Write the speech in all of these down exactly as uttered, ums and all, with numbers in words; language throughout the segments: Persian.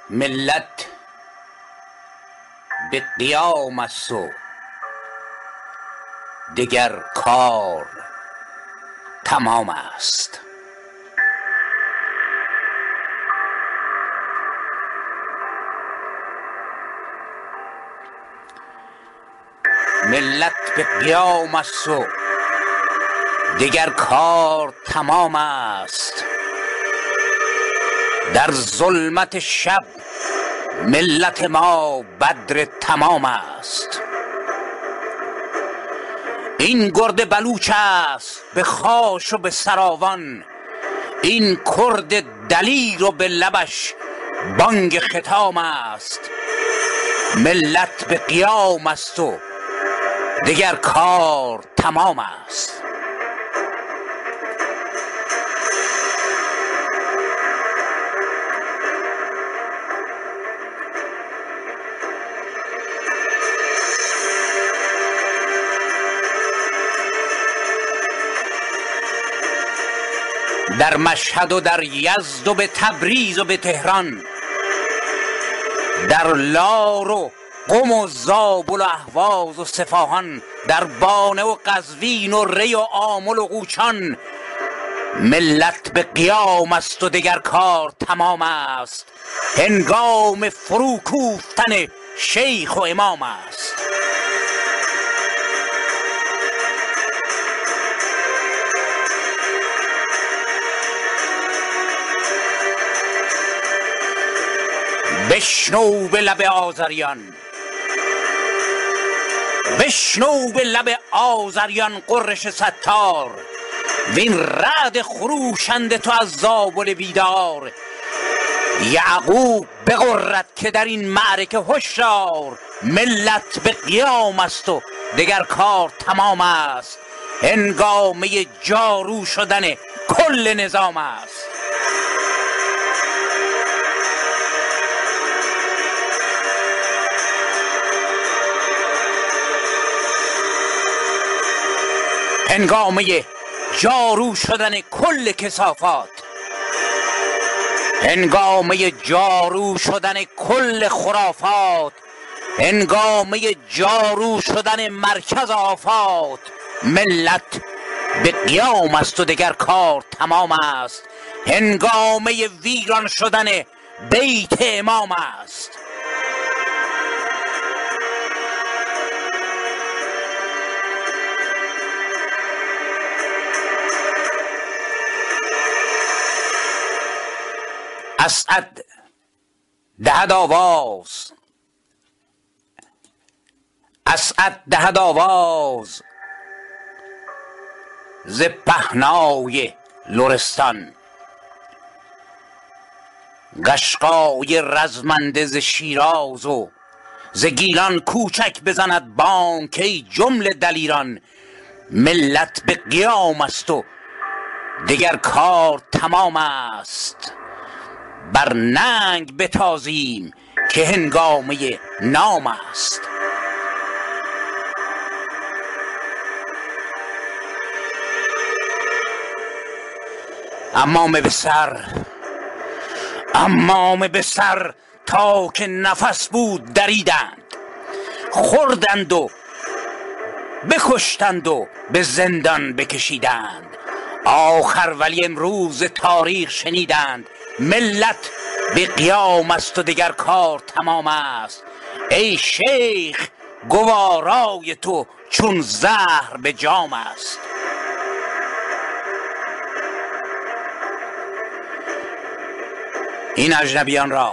ملت به قیام است و دگر کار تمام است. ملت به قیام است و دگر کار تمام است. در ظلمت شب ملت ما بدر تمام است. این گرد بلوچ است به خاش و به سراوان، این کرد دلیر و به لبش بانگ ختام است. ملت به قیام است و دگر کار تمام است. در مشهد و در یزد و به تبریز و به تهران، در لار و قم و زابل و اهواز و صفاهان، در بانه و قزوین و ری و آمل و قوچان، ملت به قیام است و دگر کار تمام است. هنگام فرو کوفتن شیخ و امام است. بشنو به لب آذریان، بشنو به لب آذریان قرش ستار، وین رعد خروشنده تو از زابل بیدار. یعقوب بغرد که در این معرکه هشدار، ملت به قیام است و دگر کار تمام است. هنگامه جارو شدن کل نظام است. هنگامه جارو شدن کل کثافات، هنگامه جارو شدن کل خرافات، هنگامه جارو شدن مرکز آفات، ملت به قیام است و دگر کار تمام است. هنگامه ویران شدن بیت امام است. اسعد دهد آواز، اسعد دهد آواز ز پهنای لرستان. قشقای رزمنده ز شیراز و ز گیلان کوچک بزند بانگ که ای جمله دلیران. ملت به قیام است و دگر کار تمام است. بر ننگ بتازیم که هنگامه نام است. امام به سر، امام به سر تا که نفس بود دریدند، خوردند و بکشتند و به زندان بکشیدند. آخر ولی امروز تاریخ شنیدند. ملت به قیام است و دگر کار تمام است. ای شیخ گوارای تو چون زهر به جام است. این اجنبیان را،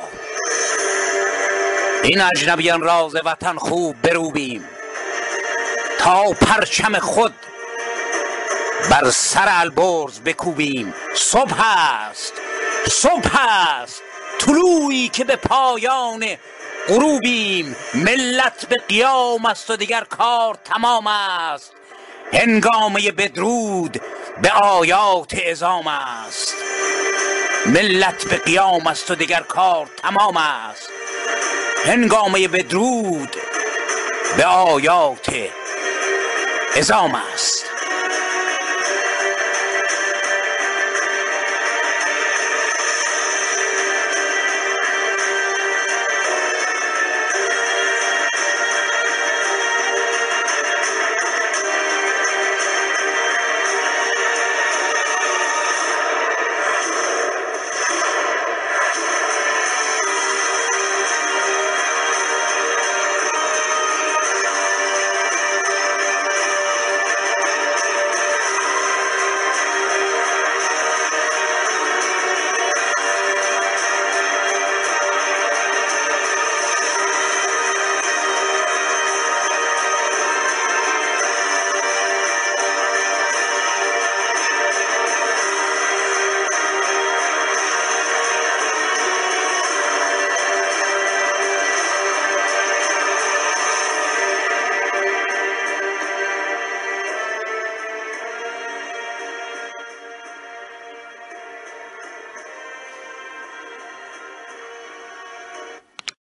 این اجنبیان را ز وطن خوب بروبیم، تا پرچم خود بر سر البرز بکوبیم. صبح است، صبح است، طلوعی که به پایان غروبیم. ملت به قیام است و دیگر کار تمام است. هنگامه بدرود به آیات عظام است. ملت به قیام است و دیگر کار تمام است. هنگامه بدرود به آیات عظام است.